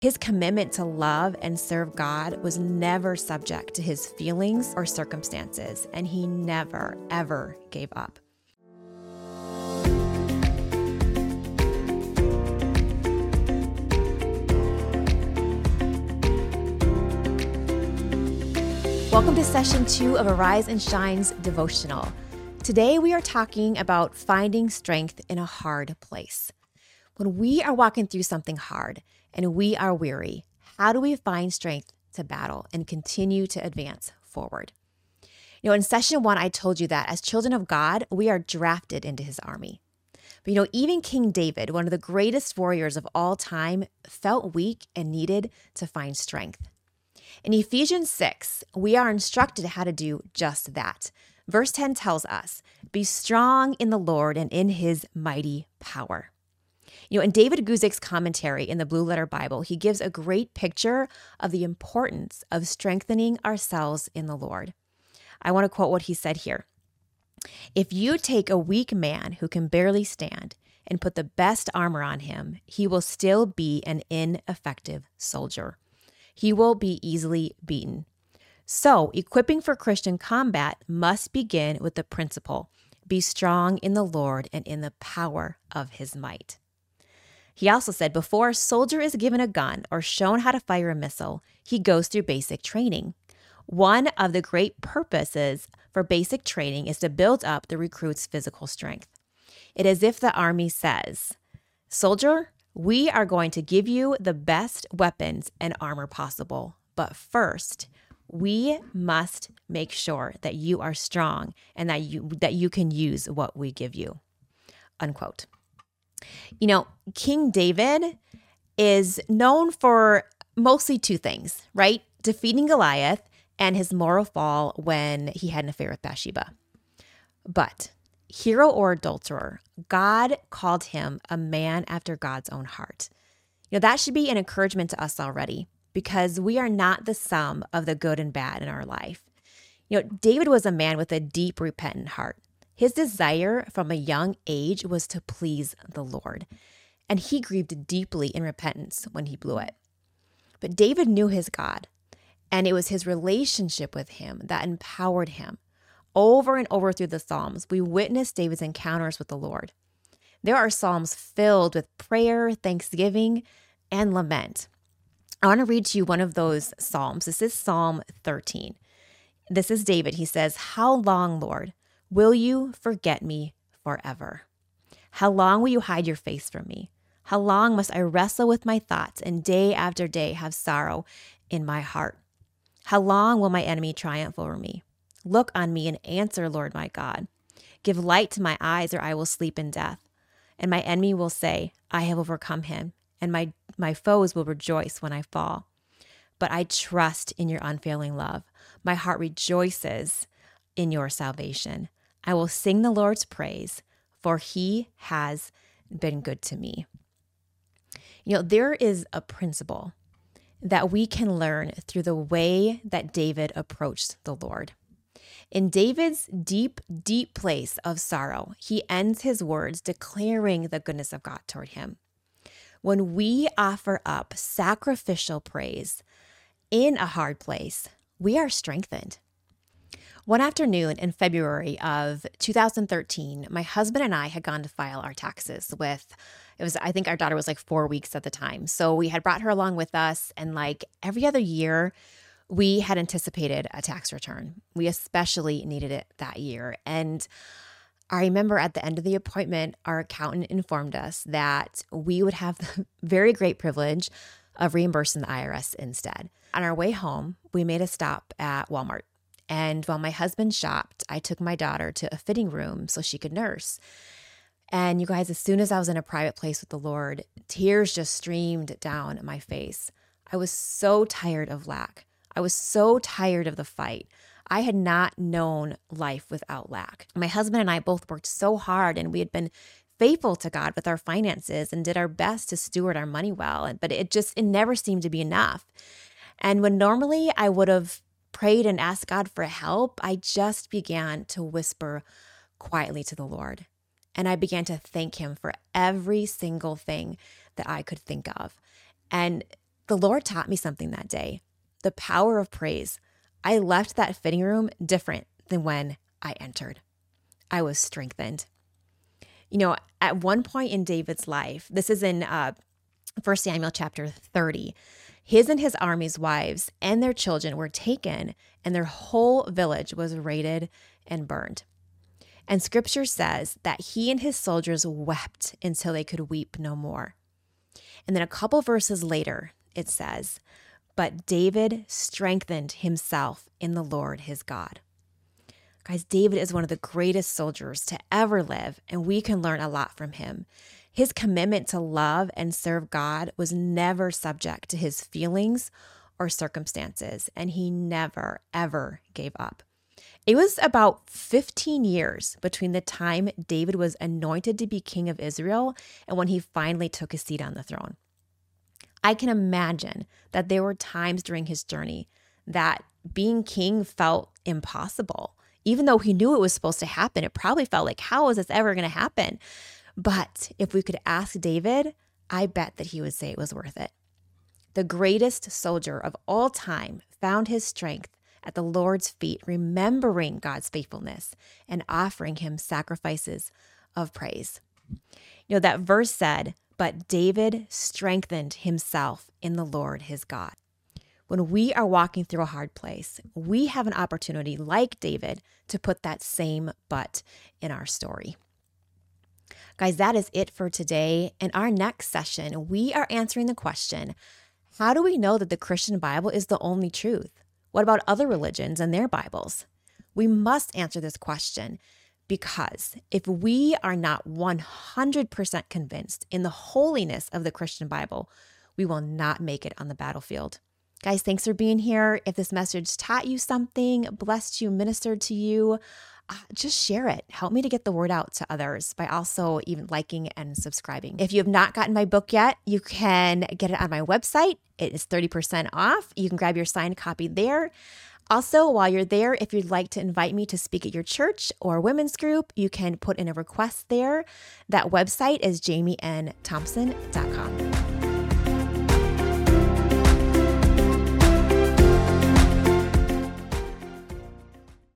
His commitment to love and serve God was never subject to his feelings or circumstances, and he never, ever gave up. Welcome to session 2 of Arise and Shine's devotional. Today we are talking about finding strength in a hard place. When we are walking through something hard and we are weary, how do we find strength to battle and continue to advance forward? In session 1, I told you that as children of God, we are drafted into his army. But even King David, one of the greatest warriors of all time, felt weak and needed to find strength. In Ephesians 6, we are instructed how to do just that. Verse 10 tells us, "Be strong in the Lord and in his mighty power." In David Guzik's commentary in the Blue Letter Bible, he gives a great picture of the importance of strengthening ourselves in the Lord. I want to quote what he said here. "If you take a weak man who can barely stand and put the best armor on him, he will still be an ineffective soldier. He will be easily beaten. So, equipping for Christian combat must begin with the principle, be strong in the Lord and in the power of his might." He also said, before a soldier is given a gun or shown how to fire a missile, he goes through basic training. One of the great purposes for basic training is to build up the recruit's physical strength. It is as if the army says, "Soldier, we are going to give you the best weapons and armor possible, but first, we must make sure that you are strong and that you can use what we give you." Unquote. King David is known for mostly two things, right? Defeating Goliath and his moral fall when he had an affair with Bathsheba. But hero or adulterer, God called him a man after God's own heart. That should be an encouragement to us already, because we are not the sum of the good and bad in our life. David was a man with a deep, repentant heart. His desire from a young age was to please the Lord, and he grieved deeply in repentance when he blew it. But David knew his God, and it was his relationship with him that empowered him. Over and over through the Psalms, we witness David's encounters with the Lord. There are Psalms filled with prayer, thanksgiving, and lament. I want to read to you one of those Psalms. This is Psalm 13. This is David. He says, "How long, Lord, will you forget me forever? How long will you hide your face from me? How long must I wrestle with my thoughts and day after day have sorrow in my heart? How long will my enemy triumph over me? Look on me and answer, Lord my God. Give light to my eyes, or I will sleep in death. And my enemy will say, I have overcome him, and my foes will rejoice when I fall. But I trust in your unfailing love. My heart rejoices in your salvation. I will sing the Lord's praise, for he has been good to me." There is a principle that we can learn through the way that David approached the Lord. In David's deep, deep place of sorrow, he ends his words declaring the goodness of God toward him. When we offer up sacrificial praise in a hard place, we are strengthened. One afternoon in February of 2013, my husband and I had gone to file our taxes I think our daughter was like 4 weeks at the time. So we had brought her along with us, and like every other year, we had anticipated a tax return. We especially needed it that year. And I remember at the end of the appointment, our accountant informed us that we would have the very great privilege of reimbursing the IRS instead. On our way home, we made a stop at Walmart. And while my husband shopped, I took my daughter to a fitting room so she could nurse. And you guys, as soon as I was in a private place with the Lord, tears just streamed down my face. I was so tired of lack. I was so tired of the fight. I had not known life without lack. My husband and I both worked so hard, and we had been faithful to God with our finances and did our best to steward our money well. But it never seemed to be enough. And when normally I would have prayed and asked God for help, I just began to whisper quietly to the Lord. And I began to thank him for every single thing that I could think of. And The Lord taught me something that day, the power of praise. I left that fitting room different than when I entered. I was strengthened. At one point in David's life, this is in 1 Samuel chapter 30, his and his army's wives and their children were taken, and their whole village was raided and burned. And scripture says that he and his soldiers wept until they could weep no more. And then a couple verses later, it says, "But David strengthened himself in the Lord his God." Guys, David is one of the greatest soldiers to ever live, and we can learn a lot from him. His commitment to love and serve God was never subject to his feelings or circumstances, and he never, ever gave up. It was about 15 years between the time David was anointed to be king of Israel and when he finally took his seat on the throne. I can imagine that there were times during his journey that being king felt impossible. Even though he knew it was supposed to happen, it probably felt like, how is this ever going to happen? But if we could ask David, I bet that he would say it was worth it. The greatest soldier of all time found his strength at the Lord's feet, remembering God's faithfulness and offering him sacrifices of praise. That verse said, "But David strengthened himself in the Lord his God." When we are walking through a hard place, we have an opportunity, like David, to put that same "but" in our story. Guys, that is it for today. In our next session, we are answering the question, how do we know that the Christian Bible is the only truth? What about other religions and their Bibles? We must answer this question because if we are not 100% convinced in the holiness of the Christian Bible, we will not make it on the battlefield. Guys, thanks for being here. If this message taught you something, blessed you, ministered to you, just share it. Help me to get the word out to others by also even liking and subscribing. If you have not gotten my book yet, you can get it on my website. It is 30% off. You can grab your signed copy there. Also, while you're there, if you'd like to invite me to speak at your church or women's group, you can put in a request there. That website is jamiennthompson.com.